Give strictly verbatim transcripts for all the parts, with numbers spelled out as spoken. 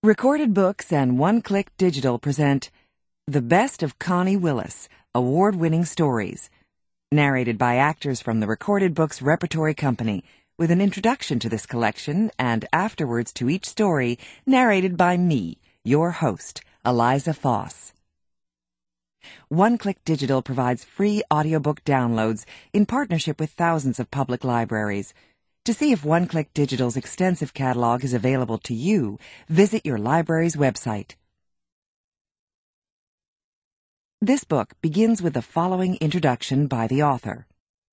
Recorded Books and One Click Digital present The Best of Connie Willis, Award-Winning Stories, narrated by actors from the Recorded Books Repertory Company, with an introduction to this collection and afterwards to each story narrated by me, your host, Eliza Foss. One Click Digital provides free audiobook downloads in partnership with thousands of public libraries. To see if One Click Digital's extensive catalog is available to you, visit your library's website. This book begins with the following introduction by the author.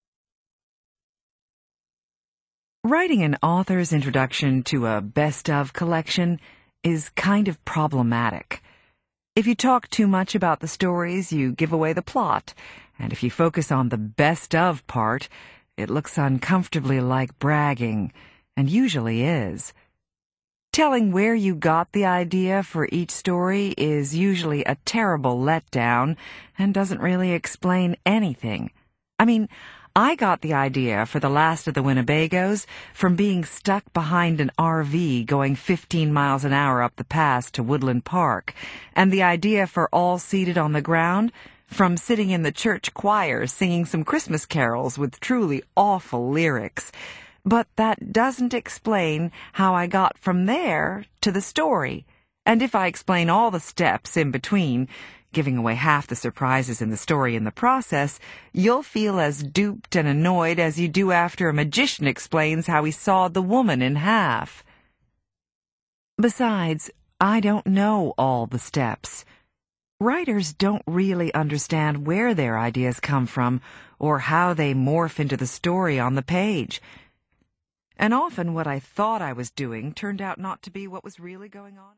Writing an author's introduction to a best-of collection is kind of problematic. If you talk too much about the stories, you give away the plot, and if you focus on the best-of part, it looks uncomfortably like bragging, and usually is. Telling where you got the idea for each story is usually a terrible letdown and doesn't really explain anything. I mean, I got the idea for The Last of the Winnebagos from being stuck behind an R V going fifteen miles an hour up the pass to Woodland Park, and the idea for All Seated on the Ground from sitting in the church choir singing some Christmas carols with truly awful lyrics. But that doesn't explain how I got from there to the story. And if I explain all the steps in between, giving away half the surprises in the story in the process, you'll feel as duped and annoyed as you do after a magician explains how he sawed the woman in half. Besides, I don't know all the steps. Writers don't really understand where their ideas come from or how they morph into the story on the page. And often what I thought I was doing turned out not to be what was really going on.